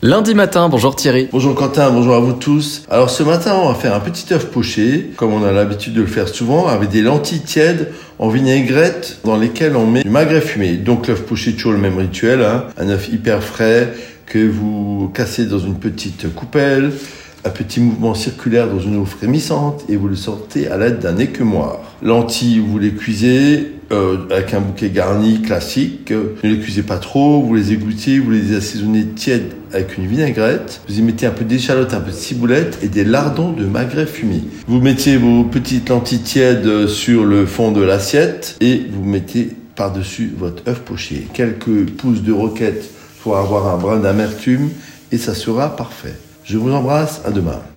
Lundi matin, bonjour Thierry. Bonjour Quentin, bonjour à vous tous. Alors ce matin, on va faire un petit œuf poché, comme on a l'habitude de le faire souvent, avec des lentilles tièdes en vinaigrette dans lesquelles on met du magret fumé. Donc l'œuf poché, toujours le même rituel, un œuf hyper frais que vous cassez dans une petite coupelle, un petit mouvement circulaire dans une eau frémissante et vous le sortez à l'aide d'un écumoire. Lentilles, vous les cuisez avec un bouquet garni classique. Ne les cuisez pas trop, vous les égouttez, vous les assaisonnez tièdes avec une vinaigrette. Vous y mettez un peu d'échalote, un peu de ciboulette et des lardons de magret fumé. Vous mettez vos petites lentilles tièdes sur le fond de l'assiette et vous mettez par-dessus votre œuf poché. Quelques pousses de roquette pour avoir un brin d'amertume et ça sera parfait. Je vous embrasse, à demain.